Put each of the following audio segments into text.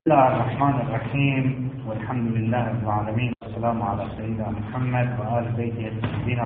بسم الله الرحمن الرحيم، والحمد لله رب العالمين، والسلام على سيدنا محمد وآل بيته الطيبين.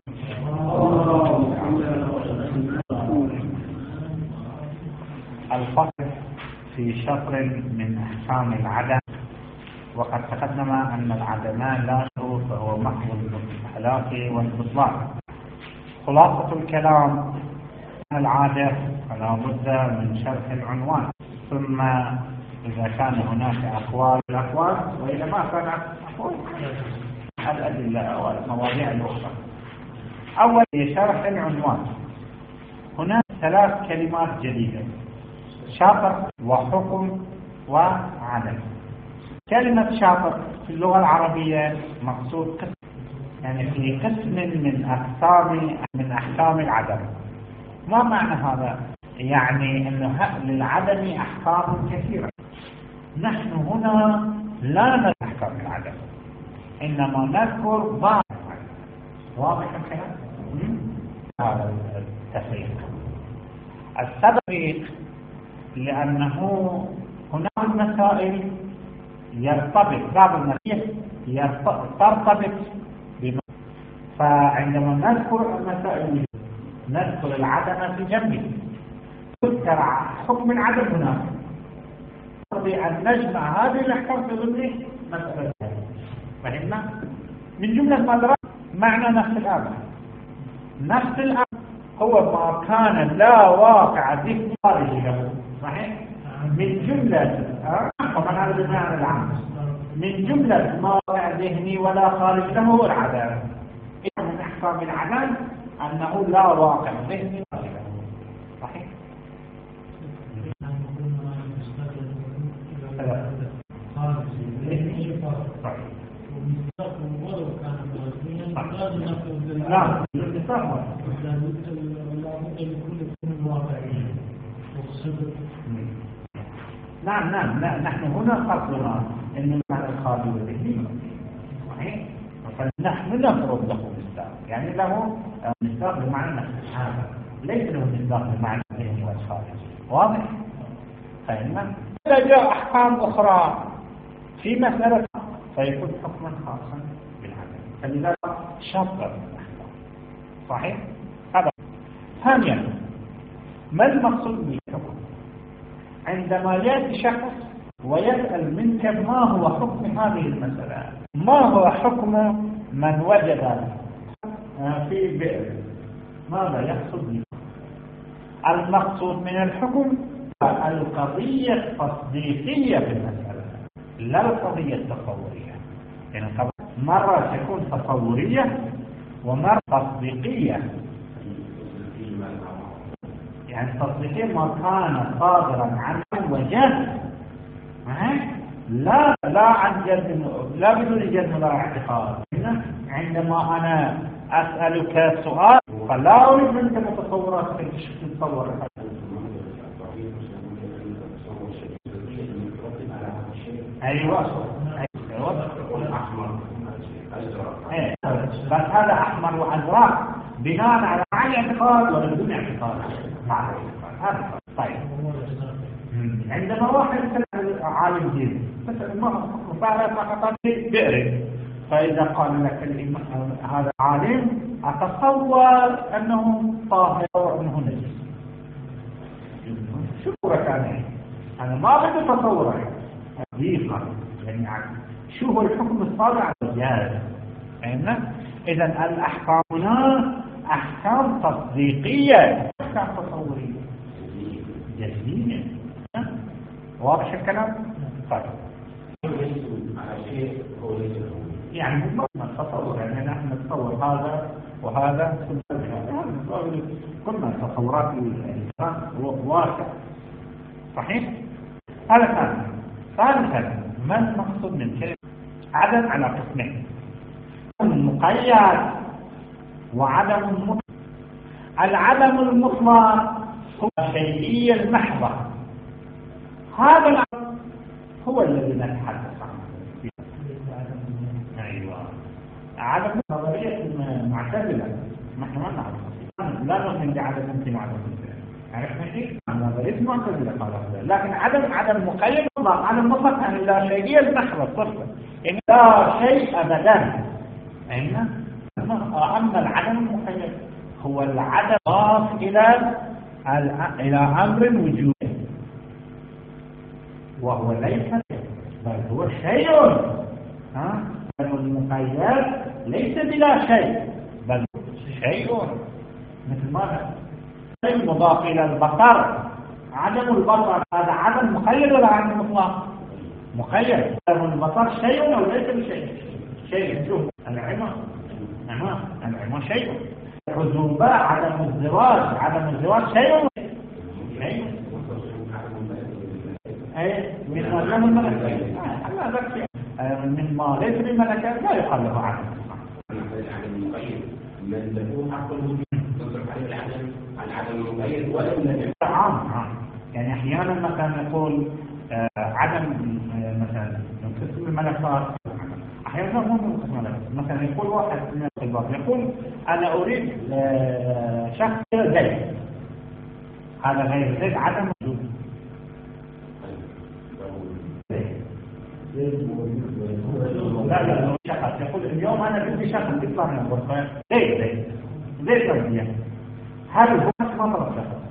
الفصل في شطر من أحكام العدم، وقد تقدم أن العدمان لا شروط فهو محض الهلاك والبطلان. خلاصة الكلام العادة فلا بد من شرح العنوان، ثم إذا كان هناك أقوال وإذا ما كان أقوال الأدلة والمواضيع الأخرى. أول شرح العنوان، هناك 3 كلمات جديدة: شاطر وحكم وعدم. كلمة شاطر في اللغة العربية مقصود قسم، يعني في قسم من أحكام العدم. ما معنى هذا؟ يعني أنه للعدم أحكام كثيرة. نحن هنا لا نذكر أحكام العدم، إنما نذكر بعض. واضح الكلام؟ هذا التفريق. السبب لأنه هناك مسائل يرتبط بعض المسائل ترتبط بما، فعندما نذكر المسائل نذكر العدم في جنبه، تذكر حكم العدم هناك، أن نجمع هذه الأحكام في ضمن مسألة. فهمنا؟ من جملة ما معنى نفس الأمر. نفس الأمر هو ما كان لا واقع ذهني خارج له، صحيح؟ من جملة طبعا هذا بمعنى العام، من جملة ما واقع ذهني ولا خارج له العدم. إذا من أحكام العدم أنه لا واقع ذهني خارج له، صحيح؟ لا نعم نحن هنا قصدنا ان المعنى الخارجي الذهني، صحيح؟ فنحن نفرض له مصداق، يعني له مصداق بمعنى هذا، ليس له مصداق بمعنى الذهني والخارجي. واضح؟ فإنما إذا جاء أحكام أخرى في مسألة فيكون حكما خاصا بالعدم، فلذا شطر الأحكام، صحيح؟ هذا. ثانيا، ما المقصود بالحكم؟ عندما يأتي شخص ويسأل منك ما هو حكم هذه المسألة، ما هو حكم من وجد في بئر، ماذا يقصد به؟ المقصود من الحكم القضية التصديقية في المسألة، لا القضية التصورية. يعني مرة تكون تصورية ومرة تصديقية. يعني تصديقية ما كان صادرا عن وجه، لا عن جد، لا بدون جد ولا اعتقاد. عندما أنا أسألك سؤال فلا أريد منك متصورات تتصور. أيوة بس هذا أحمر وأزرق بناء على اعتقاد ولا بدون اعتقاد؟ هذا طيب. عندما واحد يسأل عالم دين فعلا فقط بئر، فإذا قال لك هذا عالم أتصور أنه طاهر وأنه نجس، شو كان؟ أنا ما بدي أتصوره حقيقة، يعني شو هو الحكم الصادر على الجهاز. إذا الأحكام هنا أحكام تصديقية، أحكام تصورية جديدة. واضح الكلام؟ طيب. يعني ما نتصور، يعني نحن نتصور هذا وهذا كلنا تصورات الإنسان واقع، صحيح؟ هذا ثاني. ثالثا، ما المقصود من كلمة عدم على قسمين: مقيد وعدم مطلق. العدم المطلق هو الشيئية المحضة، هذا العدم هو الذي نتحدث عنه. أيوة، عدم نظرية معتدلة، نحن ما نعرف، لا نؤمن بعدم ممكن وعدم ممكن، عرفنا شيء؟ هذا ليس معتزلة قال، لكن عدم مقيد مطلق، عدم مطلق يعني لا شيئية المحض صفة، يعني لا شيء أبدا. أما العدم المقيد هو العدم ضاف إلى أمر وجودي، وهو ليس بل هو شيء. المقيد ليس بلا شيء بل شيء، مثل ماذا؟ شيء مضاف إلى البصر، عدم البصر هذا عدم مقيد ولا عدم مطلق؟ مقيد. عدم البصر شيء أو ليس بشيء؟ شيء. شوف العمى شيء، العزوبة عدم الزواج شيء. أي مما له الملكات مما ليس بالملكات لا يقال له عدم. من له حق الوجود تصرف عليه العدم عن عدم المقيد ولا عام. يعني احيانا مثلا نقول عدم مثلا من قسم الملكات، احيانا مو من قسم الملكات. مثلا يقول واحد من الطلاب يقول انا اريد شخص زيد، هذا غير زيد عدم وجود. لا شخص يقول اليوم انا بدي شخص يطلع من الغرفه زي توزيع، هذا هو ما طلب شخص.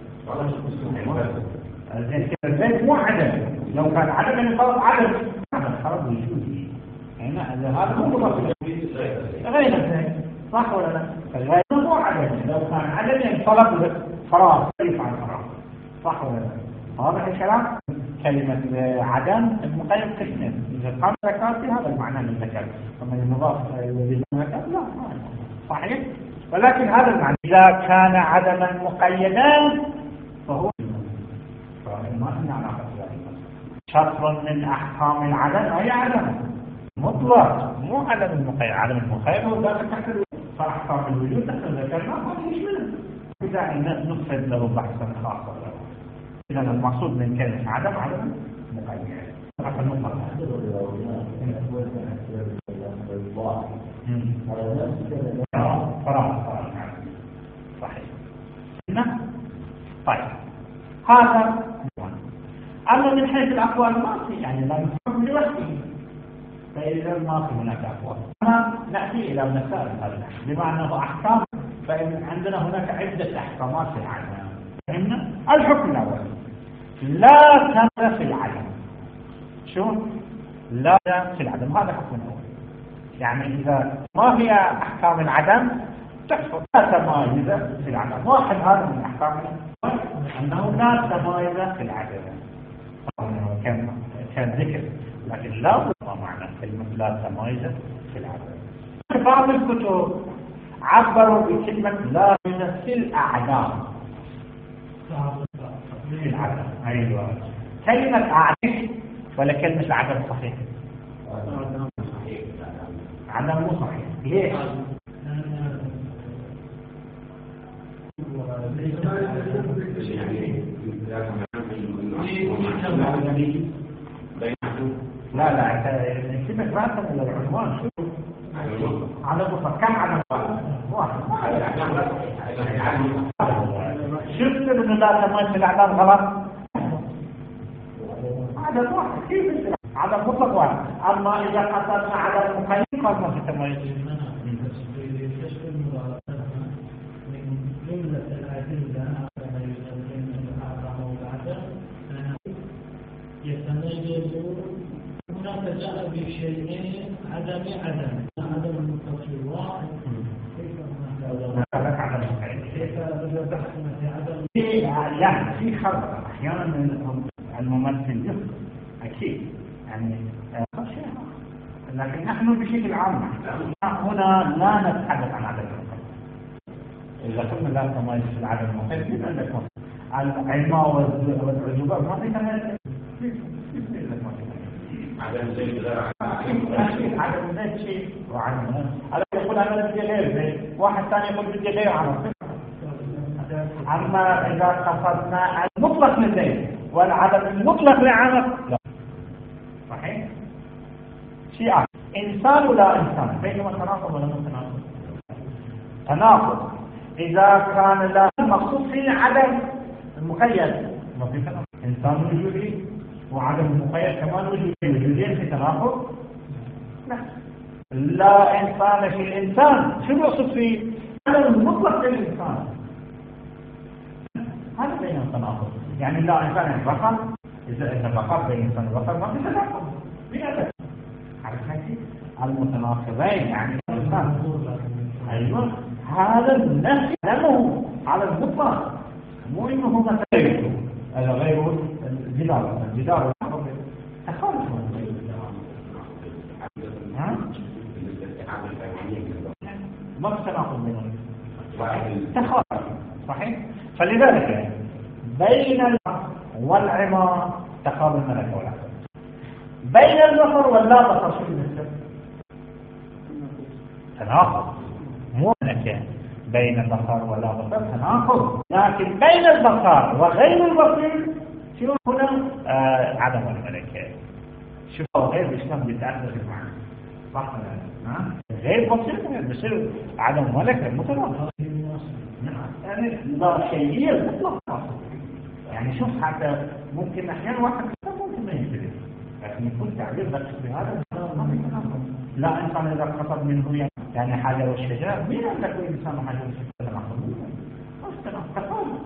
زي مو عدم، لو كان عدم يعني طلب عدم خلاص وجودي. هذا مو مضاف غير زي، صح ولا لا؟ غير مو عدم، لو كان عدم يعني طلب فراغ يفعل فراغ، صح ولا لا؟ واضح الكلام؟ كلمة عدم المقيد قسمين، إذا قام ذكر في هذا المعنى من ذكر، أما المضاف للذكر لا صحيح؟ ولكن هذا المعنى إذا كان عدما مقيدا فهو ما إن علاقة ذلك. شطر من أحكام العدم أي عدم مطلق، مو عدم المقيد. عدم المقيد هو ذلك تحت فأحكام الوجود تحت ذكرنا ما فيش منه، إذا نفسد له بحثا خاصا. إذا المقصود من كلمة عدم مقيد. صحيح. طيب هذا. أما من حيث الأقوال ما في، يعني لا نفهم لوحده، فإذا ما في هناك أقوال. نأتي إلى مسائل هذا بما أنه أحكام، فإن عندنا هناك عدة أحكامات في العدم. فهمنا؟ الحكم الأول لا تمر في العدم. شو؟ لا في العدم، هذا حكم الأول. يعني إذا ما هي أحكام العدم تكفر لا تمايز في العدم. واحد هذا من أحكام أنه لا تمايز في العدم، كان ذكر، لكن لا معنى كلمة لا تمايز في العدم. بعض الكتب عبروا بكلمة لا في الأعدام في العدم. أيوة كلمة أعدام ولا كلمة عدم صحيح؟ عدم مو صحيح. ليش؟ لا كلمة راتب ولا العنوان شو؟ على مصر كم عدم واحد. شفت انه لا تمايز الاعدام غلط؟ عدد واحد كيف عدد مطلق واحد. اما اذا قصدنا على المقيد قد ما في تمايز. هناك جاء بشيئين عدم المطلق الواحد. لا في خطأ احيانا الممثل يخطئ اكيد يعني شيء، لكن نحن بشكل عام هنا لا نتحدث عن عدم المقيد. اذا كنا لا تمايز في العدم المقيد يبقى لكم العلماء والعجوبات ما في تمايز. عدم زيد عدم زيد شيء وعدم هذا يقول انا بدي غير زيد، واحد ثاني يقول بدي غير عمر. اما اذا قصدنا المطلق لزيد والعدم المطلق لعمر لا صحيح. شيء آخر انسان ولا انسان بينهما تناقض ولا متناقض؟ تناقض. اذا كان لا المقصود فيه عدم المقيد ما في تناقض، إنسان وجودي وعدم المقيد كمان وجودين في تناقض؟ لا إنسان في الإنسان، شو يقصد في عدم المطلق للإنسان؟ هذا بين التناقض، يعني لا إنسان البقر، إذا بقر بين إنسان البقر ما في تناقض بأبدا. عرفنا كيف؟ المتناقضين يعني الإنسان. أيوة، هذا النفي له على المطلق، مو إنه مثلا غير الجدار تخالف ما في تناقض بينهم، تخالف صحيح. فلذلك بين البصر والعظام تقابل الملك والعقل، بين البصر واللا بصر شو بالنسبة؟ تناقض، مو هناك بين البصر ولا بصر تناقض، لكن بين البصر وغير البصر شو هنا عدم الملكة. شوفوا غير شلون بيتأثر معنا صح ولا لا؟ غير بصير بصير عدم ملكة متناقض. يعني لا شيئية مطلقة. يعني شوف حتى ممكن أحيانا واحد ممكن ما ينتبه، لكن يكون تعبير بس بهذا ما يتناقض. لا إنسان إذا قصد منه يعني حاجة والشجاع، مين أن تكون إنسان حاجة والشجاع تناقض؟ تقول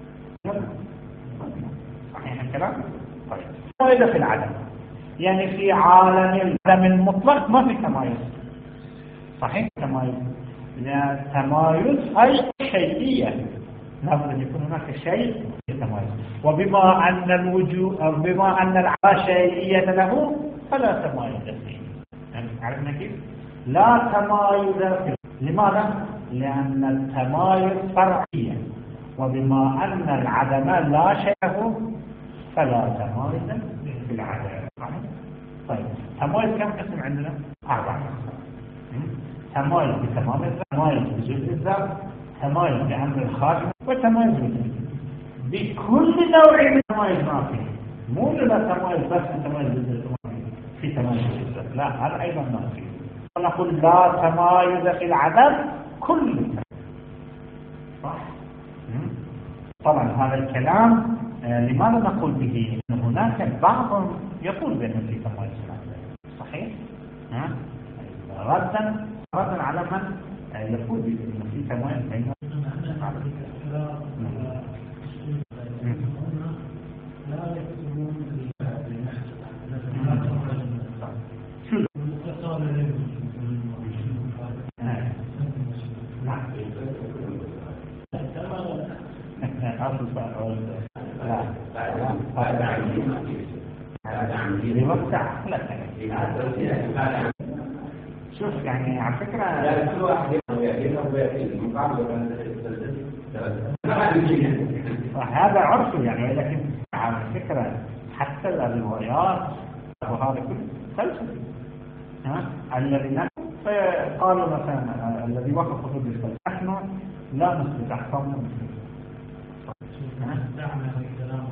صحيح الكلام؟ طيب فإذا في العدم، يعني في عالم العدم المطلق ما في تمايز، صحيح تمايز، لأن تمايز هي شيئية، لابد أن يكون هناك شيء يتمايز، وبما أن الوجود أو بما أن العالم شيئية له فلا تمايز فيه. يعني عرفنا كيف؟ لا تمايز فيه. لماذا؟ لأن التمايز فرعية، وبما أن العدم لا شيء له فلا تمايز في العدم. طيب تمايز كم قسم عندنا؟ 4. تمايز بتمام الذات، تمايز بجزء الذات، تمايز بأمر الخارج، وتمايز بكل نوع من التمايز ما فيه. مو لا تمايز بس تمايز في تمايز الذات، لا هذا أيضا ما فيه. نقول لا تمايز في العدم كل صح. طبعا هذا الكلام لماذا نقول به؟ أن هناك بعض يقول بأنه في تمايز في العدم، صحيح؟ ردا على من يقول بأنه في تمايز بين شوف يعني على فكرة هذا عرفه يعني، لكن على فكرة حتى الروايات وهذا كله فلسفي. الذي قالوا مثلا الذي وقف ضد الفلسفة نحن لا نثبت أحكامنا دعنا في كلام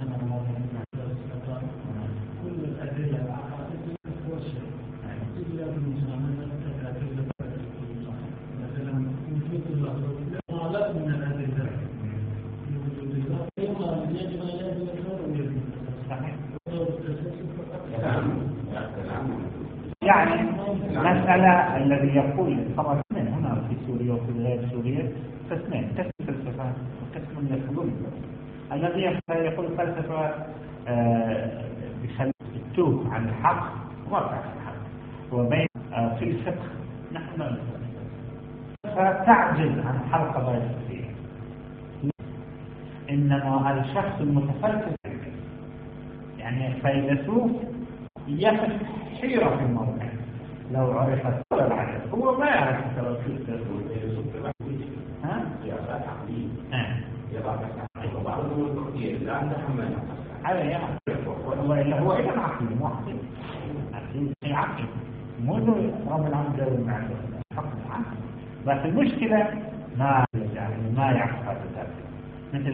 كل الأدلة العقائدية هو شيء إلا بالمسامحة مثلا وجود الله طالب من الأدلة وجود الله يجب أن يجب يعني مسألة الذي يقول طبعا من هنا في سوريا وفي غير سوريا قسمين، قسم فلسفة وقسم من الحلول. الذي يقول الفلسفة بخلق التوه عن الحق وما تعرف الحق، وبين في الفقه نحن لا فتعجز عن حل قضايا الفقهية. إنما الشخص المتفلسف يعني الفيلسوف يقف حيرة في الموضوع لو عرف السبب العدد، هو ما يعرف السبب في الفيلسوف. سياسات عقلية وبعضهم التقدير لا نتحمل هذا يعني هو إذا عقلي مو عقلي عقلي مو رب العالمين جاوب المعنى عقلي. بس المشكلة ما يعرف هذا الذات، مثل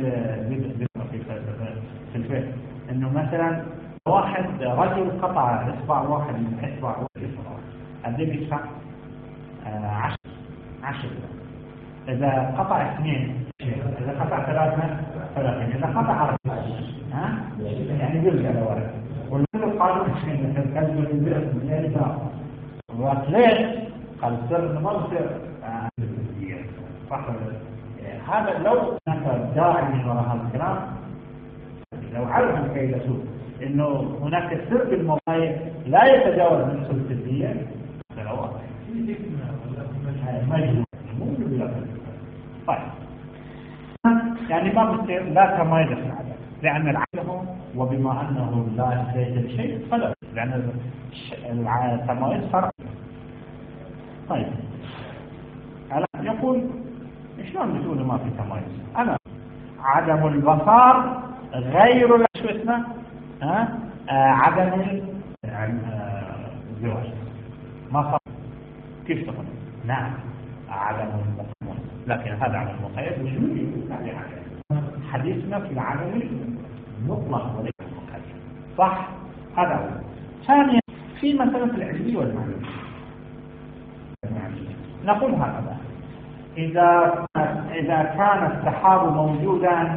في الفقه إنه مثلا واحد رجل قطع إصبع واحد من إصبع واحد قد ايه بيدفع؟ 10. إذا قطع 2، إذا قطع 3 ولكن إذا قطع يعني يرجع لورا والمثل قالوا إن الكلب يدرس من الإدارة وأصلين قال سر مصر صح. هذا لو هناك داعي من وراء هذا الكلام، لو عرف الفيلسوف إنه هناك سر بالموضوع لا يتجاوز من سلطة الدية فلو مجهول ممكن بلا. طيب يعني ما بصير لا تمايز في العدد لأن العدد وبما أنه لا يزيد شيء فلا، لأن التمايز فرق. طيب يقول شلون بتقول ما في تمايز؟ أنا عدم البصر غير شو اسمه عدم الزواج ما صار كيف تقول؟ نعم عدم البصر، لكن هذا عدم المقيد وجودي حديثنا في العدم المطلق وليس المقيد صح. هذا هو. ثانيا في مسألة العلمية والمعنوية نقول هكذا: إذا كان السحاب موجودا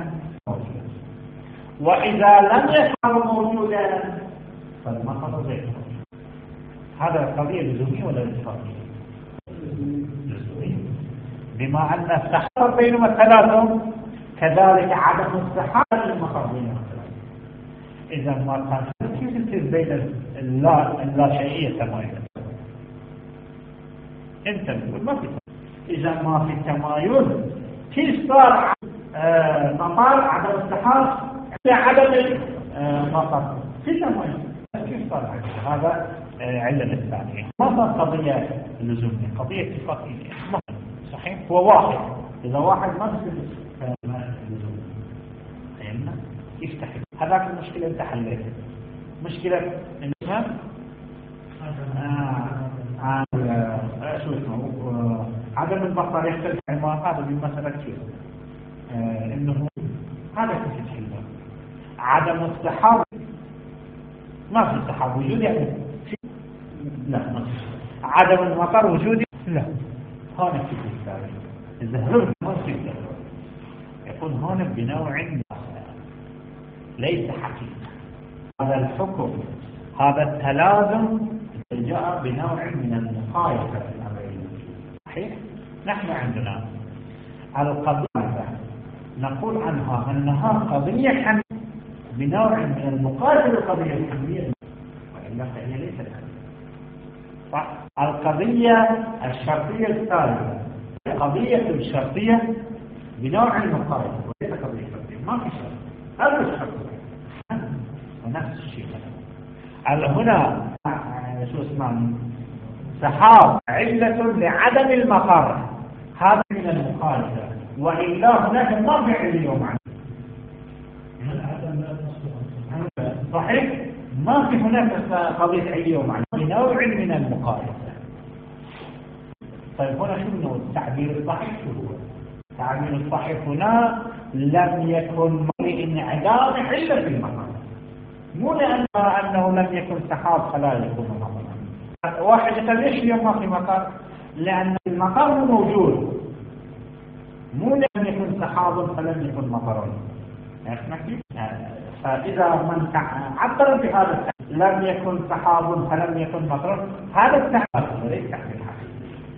وإذا لم يكن موجودا فالمطر غير موجود. هذا قضية لزومية ولا اتفاقية؟ لزومية. بما أن السحاب بينهما ثلاثة كذلك عدم السحاب المطر بينهما ثلاثة. إذا ما كان كيف تصير بين اللاشيئية تمايز؟ أنت تقول ما في. إذا ما في تمايز كيف صار مطر عدم السحاب عدم المطر في تمايز؟ كيف صار هذا علة الثانية؟ ما صار قضية لزومية، قضية اتفاقية. صحيح هو واحد. إذا واحد ما تصير لزومية فهمنا؟ يفتح هذاك المشكلة أنت حليتها. مشكلة إنها شو اسمه عدم البصر يختلف عن هذا بمسألة شو إنه هذا كيف تحله. عدم السحاب ما في السحاب وجود يعني لا ما في. عدم المطر وجودي لا. هون في الثالث الزهر ما في يكون هون بنوع ليس حقيقة. هذا الحكم هذا التلازم جاء بنوع من المقايسة في الأمرين. صحيح؟ نحن عندنا القضية نقول عنها أنها قضية حمية بنوع من المقايسة للقضية الحمية وإلا فهي ليست حمية. صح؟ القضية الشرطية الثالثة القضية الشرطية بنوع المقايسة وليس قضية شرطية. ما في شرط هذا الشرطية ونفس الشيء هنا شو اسمه سحاب علة لعدم المطر هذا من المخالفة وإلا هناك ما في علة معنى. صحيح ما في هناك قضية علة معنى بنوع من المخالفة. طيب هنا شو التعبير الصحيح؟ شو هو التعبير الصحيح؟ هنا لم يكن لانعدام علة في المطر، مو لأنه لم يكن سحاب فلا يكون مطر. واحد قال ليش اليوم ما في مطر؟ لأن المطر موجود، مو لأن يكن سحاب فلم يكن مطر. فإذا من عبر بهذا لم يكن سحاب فلم يكن مطر هذا التعبير وليس تعبير حقيقي.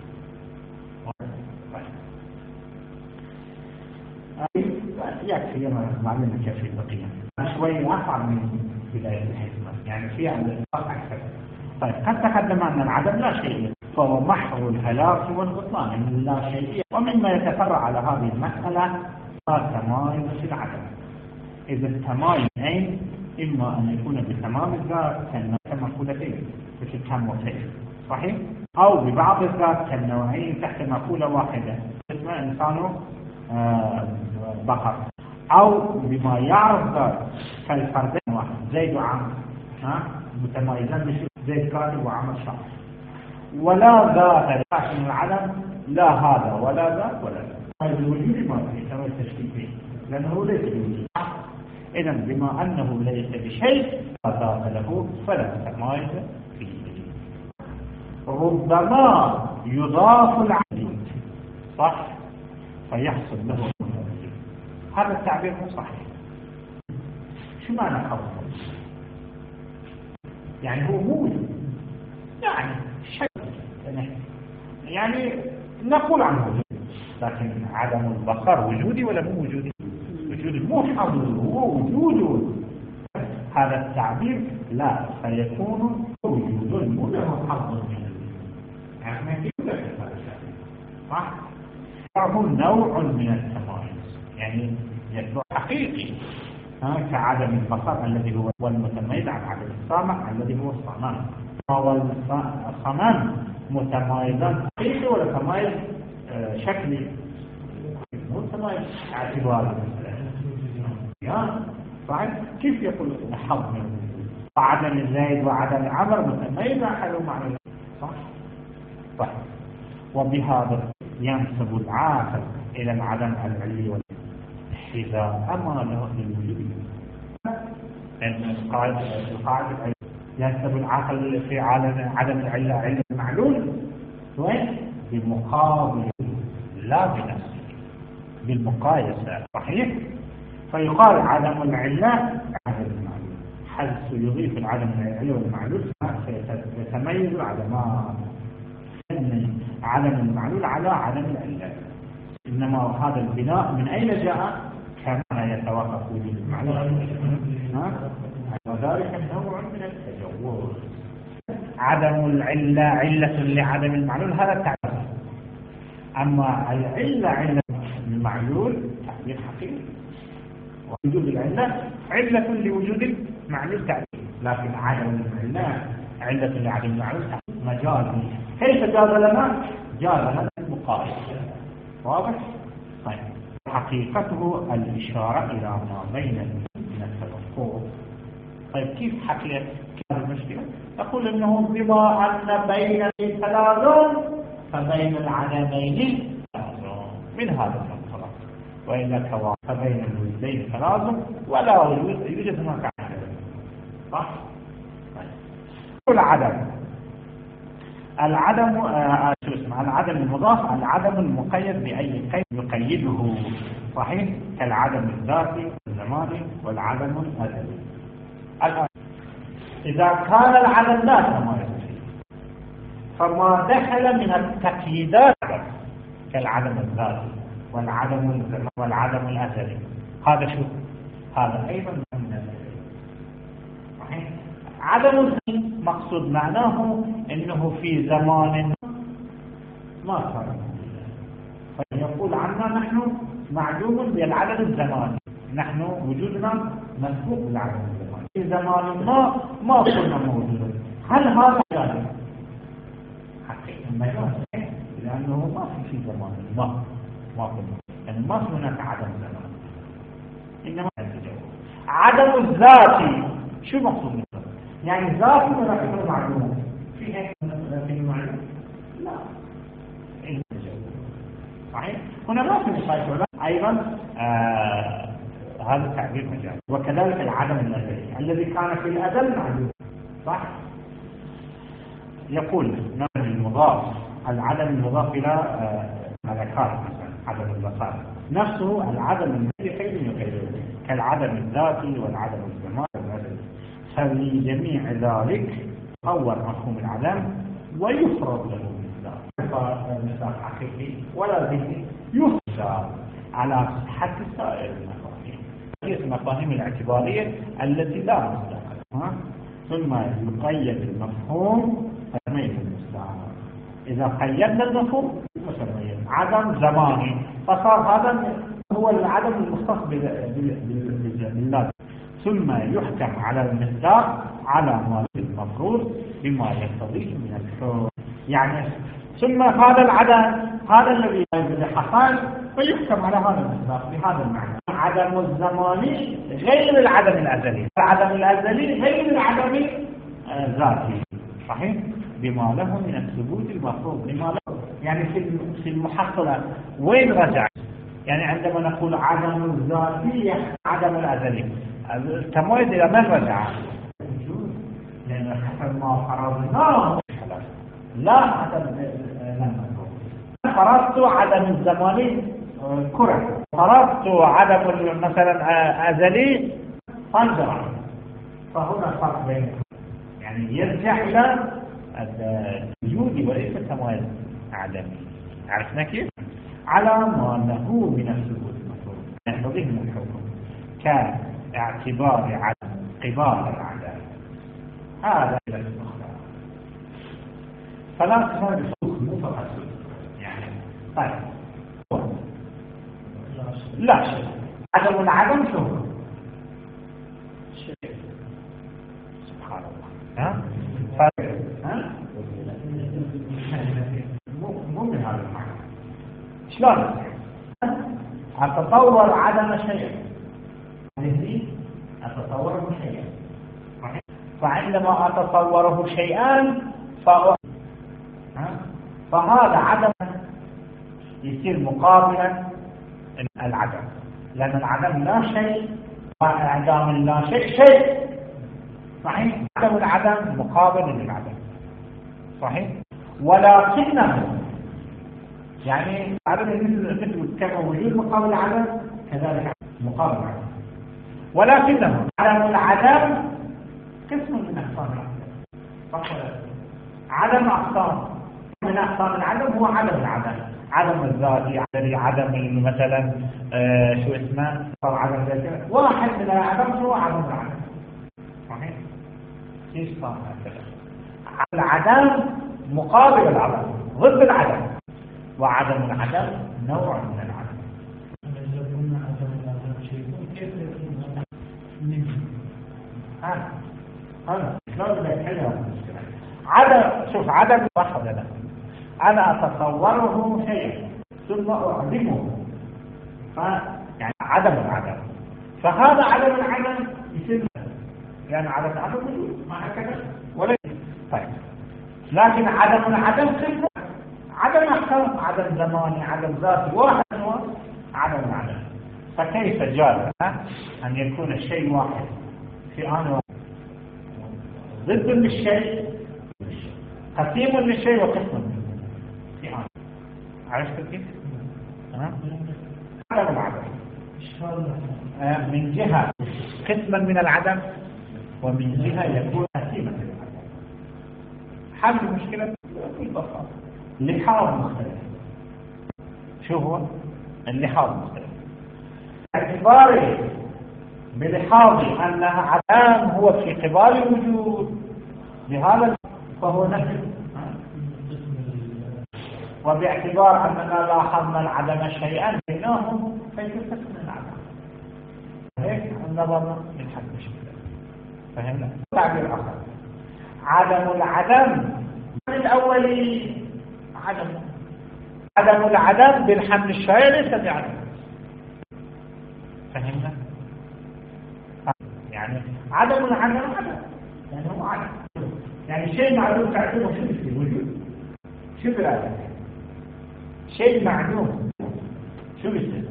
يكفي معلومة كيف البقية شوي أصعب من بداية الحكمة يعني فيها الإطلاق أكثر. طيب قد تقدم أن العدم لا شيء فهو محور الهلاك والبطلان من لا شيء. ومما يتفرع على هذه المسألة التمايز في العدم. إذا التمايز إما أن يكون بتمام الذات كمقولتين مثل كم وكيف صحيح، أو ببعض الذات كالنوعين تحت مقولة واحدة اسمه إنسان بقر، أو بما يعرف ذات كالفردين واحد زيد وعمر متمايزان بشيء زيد كاتب وعمر شخص. ولا ذات لكن العدم لا هذا ولا ذات ولا ذات. هذا الوجود ما فيه تمام التشكيل فيه لأنه ليس بوجود. إذا بما أنه ليس بشيء لا ذات له فلا تمايز فيه. ربما يضاف العدد صح فيحصل له هذا التعبير مو صحيح. شو معنى حظ؟ يعني هو مو وجود، يعني شيء، يعني نقول عنه وجود، لكن عدم البصر وجودي ولا مو وجودي؟ وجودي مو حظ، هو وجود. هذا التعبير لا سيكون وجود مو له حظ من يعني ما يوجد هذا التعبير، صح؟ فهو نوع من التمايز، يعني يكون حقيقي كعدم البصر الذي هو المتميز عن عدم السمع الذي هو الصمام. هو الصمام متمايزان حقيقي ولا تمايز شكلي؟ مو تمايز اعتباري مثلا، صحيح؟ كيف يقول حظ من وعدم الزيد وعدم العمر متميز حلو معنى، صح؟ صح. وبهذا ينسب العاقل الى العدم العلي والحذاء اما له للوجود. القاعده ينسب العقل في عدم العله علة المعلول وين؟ بمقابل لا بنفسه، بالمقايسه، صحيح؟ فيقال عدم العله عدم المعلول، حيث يضيف العدم العلة والمعلول سيتميز العدمان، عدم المعلول على عدم العله. انما هذا البناء من اين جاء؟ كما يتوقف وجود المعلول، وذلك نوع من التجوز. عدم العله عله لعدم المعلول هذا التعبير، اما العله عله المعلول تعبير حقيقي، ووجود العله عله لوجود المعلول تعبير، لكن عدم العله عله لعدم المعلول تعبير مجازي. كيف جاز لنا؟ جاز لنا المقابل، واضح؟ طيب حقيقته الإشارة إلى ما بين من التوقف. طيب كيف حقيقة هذه المشكلة؟ تقول إنه بما أن بين التلازم فبين العدمين من هذا المنطلق، وإلا توافق فبين الوجودين تلازم ولا وجود يوجد هناك عدم، صح؟ طيب العدم المضاف العدم المقيد بأي قيد يقيده، صحيح؟ كالعدم الذاتي الزماني والعدم الأزلي. الآن إذا كان العدم لا تمايز فيه فما دخل من التقييدات كالعدم الذاتي والعدم الزماني والعدم الأزلي هذا شو؟ هذا أيضا من الأزلي، صحيح؟ عدم الزماني مقصود معناه انه في زمان ما صار، فيقول عنا نحن معدوم بالعدد الزماني، نحن وجودنا مسبوق بالعدد الزماني، في زمان ما كنا موجودين. هل هذا مجاز؟ حقيقة مجاز، لانه ما في زمان ما كنا، يعني ما هناك عدم زمان، انما عدم الذاتي. شو مقصود منه؟ يعني ذاتي ولا غير معلوم في هيك في معلوم؟ لا، صحيح؟ هنا ما في مقايسة ايضا هذا التعبير مجاز. وكذلك العدم الازلي الذي كان في الازل معلوم، صح؟ يقول نوع المضاف العدم المضاف الى ملكات مثلا عدم البصر نفسه العدم الذي قيد يقيده كالعدم الذاتي والعدم الزماني والازلي. ففي جميع ذلك أول مفهوم العدم ويفرض له مثال حقيقي ولا ذهني يفرض على صحة سائر المفاهيم، هي المفاهيم الاعتبارية التي لا مصداق، ثم يقيد المفهوم فسميه المستعار. إذا قيدنا المفهوم فسميه عدم زماني، فصار هذا هو العدم المختص بالله، ثم يحكم على المصداق على ما المفروض بما يقتضيه من الحكم. يعني ثم هذا العدم هذا الذي حصل فيحكم على هذا المصداق بهذا المعنى. عدم الزماني غير العدم الازلي، العدم الازلي غير العدم الذاتي، صحيح؟ بما له من الثبوت المفروض، بما له يعني في المحصله وين رجع؟ يعني عندما نقول عدم الذاتي عدم الازلي التمويز إلى من رجع؟ لأن حسب ما فرضناه لا حسب لما فرضت عدم الزماني كرة فرضت عدم مثلا أزلي صنجرة، فهنا فرق بينهم، يعني يرجع إلى الوجود وليس كمال عدمي. عرفنا كيف؟ على ما أنه من الثبوت المفروض يحتضيه من الحكم كاعتبار عدم قبال العدم، هذا المختار. فلا تفعل بسوق مو فقط يعني. طيب لا شيء، عدم العدم شو شيء؟ سبحان الله. ها مو من هذا المعنى. شلون أتطور عدم شيء؟ أتطوره شيئا، فعندما أتصوره شيئا فهذا عدم يصير مقابلا العدم، لأن العدم لا شيء وإعدام لا شيء. صحيح؟ عدم العدم مقابل للعدم، صحيح؟ ولكنه يعني عدم مثل كما وجود مقابل العدم كذلك مقابل العدم، ولكنه عدم العدم قسم من أقسام العدم. عدم أقسام من أقسام العدم هو عدم العدم، عدم الذاتي، عدم مثلا شو اسمه أو عدم ذاتي. واحد من العدم هو عدم العدم، صحيح؟ ايش صار هكذا؟ العدم مقابل العدم ضد العدم، وعدم العدم نوع من العدم. إذا قلنا عدم العدم شيء كيف يكون منه؟ هذا شلون بدك تحل هذه المشكلة؟ عدم، شوف عدم واحد هذا، أنا أتصوره شيئا ثم أعلمه، يعني عدم العدم، فهذا عدم العدم يصير يعني عدم العدم وجود ما هكذا ولا. طيب لكن عدم العدم قسم، عدم أحكام، عدم زماني، عدم ذاتي، واحد هو عدم العدم. فكيف جاز أن يكون الشيء واحد في آن واحد ضد للشيء، قسيم للشيء وقسم منه في آن؟ عرفت كيف؟ عدم العدم من جهة قسما من العدم، ومن جهة يكون قسيما للعدم. حل المشكلة ببساطة لحاظ مختلف. شو هو اللحاظ مختلف؟ اعتباره بلحاظ أن عدم هو في قبال الوجود، لهذا فهو نفي، وباعتبار أننا لاحظنا العدم شيئا بينهم فيكون قسم العدم. هيك النظر من حد المشكلة. فهمنا؟ تعبير آخر، عدم العدم من الأولي عدم العدم بالحمل الشائع ليس بعدم. فهمنا؟ يعني عدم العدم عدم، يعني هو عدم، يعني شيء معلوم تعرفه شو في الوجود، شو بالعدم شيء معلوم شو بيصير؟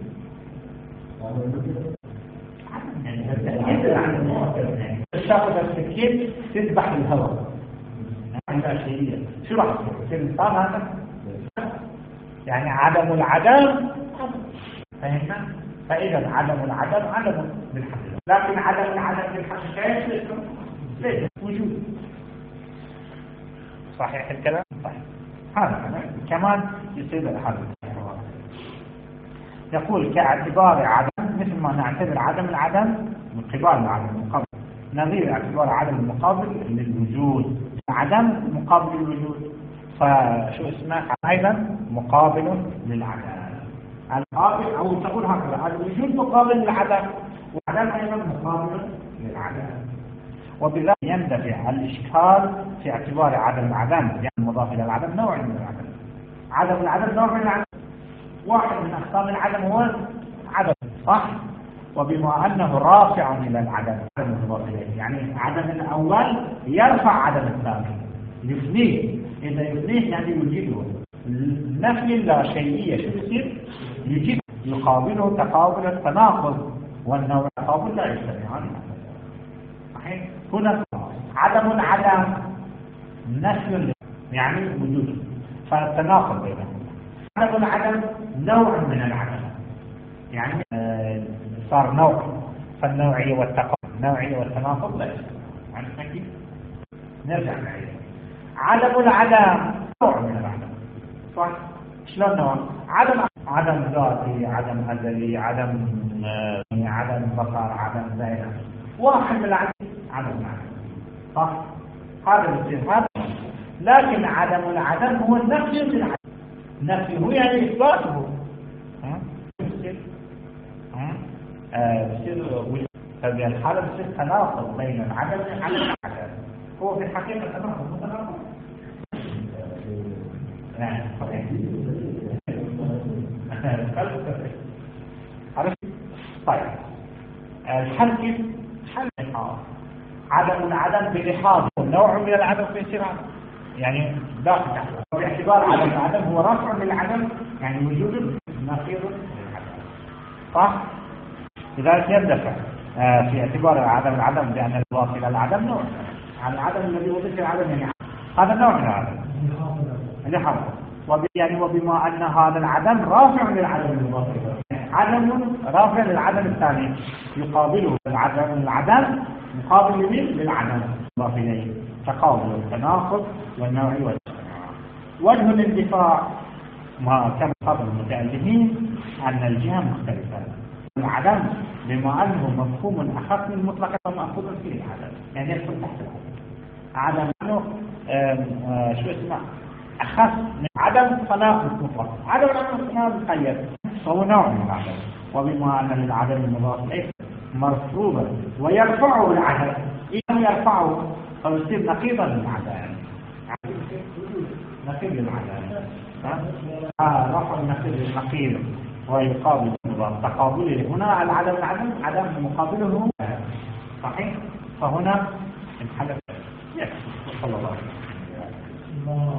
يعني الشاطئ السكين تذبح الهواء، عندها شيء شو راح تصير الإنسان هذا؟ يعني عدم العدم. فهمنا؟ فإذا عدم العدم عدم بالحقيقة، لكن عدم العدم بالحقيقة ليس وجود. صحيح الكلام؟ صحيح. هذا كمان يصير الحل. يقول كاعتبار عدم مثل ما نعتبر عدم العدم من قبال العدم المقابل، نظير اعتبار عدم المقابل للوجود، عدم مقابل للوجود، فشو اسمه أيضا مقابل للعدم. المقابل أو تقول هكذا، الوجود مقابل للعدم، والعدم أيضا مقابل للعدم، وبذلك يندفع الإشكال في اعتبار عدم العدم، يعني المضاف إلى العدم نوع من العدم. عدم العدم نوع من العدم، واحد من أقسام العدم هو عدم، صح؟ وبما أنه رافع إلى العدم عدم المضاف إليه، يعني عدم الأول يرفع عدم الثاني، يفنيه. إذا يفنيه يعني يوجده. النفي لا شيئية شو يصير؟ يجد يقابله تقابل التناقض، والنوع التقابل لا يجتمعان. صحيح؟ هنا عدم العدم نفي يعني وجود، فالتناقض بينهم. عدم العدم نوع من العدم، يعني صار نوع، فالنوعية والتناقض لا يصح. عرفنا كيف؟ نرجع نعيد. عدم العدم نوع من العدم، صح؟ شلون نوع؟ عدم ذاتي، عدم أزلي، عدم بقر، عدم زينة. واحد من العدم عدم، صح؟ هذا بيصير هذا. لكن عدم العدم هو النفي للعدم. نفي هو يعني إثباته. ففي الحالة بصير تناقض بين العدم والعدم. هو في الحقيقة تناقض متناقض. طيب الحل كيف؟ حل عدم العدم بلحاظ نوع من العدم في يصير عدم، يعني داخل باعتبار عدم العدم هو رفع للعدم، يعني وجود نقيض للعدم، صح؟ لذلك يندفع في اعتبار عدم العدم لأن الإضافة إلى العدم نوع، على العدم الذي أضيف العدم يعني هذا نوع من العدم اللي حصل. يعني وبما أن هذا العدم رافع للعدم المضاف إليه، عدم رافع للعدم الثاني يقابله العدم مقابل للعدم المضاف إليه، تقابل التناقض والنوعي والاجتماع. وجه الاندفاع ما كان قبل المتألفين أن الجهة مختلفة. العدم بما أنه مفهوم أخف من المطلق فمأخوذ فيه العدم، يعني يدخل تحت العدم. عدم شو اسمه أخف من عدم تناقض مطلق، عدم تناقض مقيد، فهو نوع من العدم. وبما أن للعدم المضاف إليه مرفوضا ويرفعه العدم، إذا يرفعه فيصير نقيضا للعدم، نقيض للعدم. رفع النقيض للنقيض ويقابل المضاف، تقابله هنا العدم عدم مقابله صحيح. فهنا انحلت. صلى الله عليه وسلم.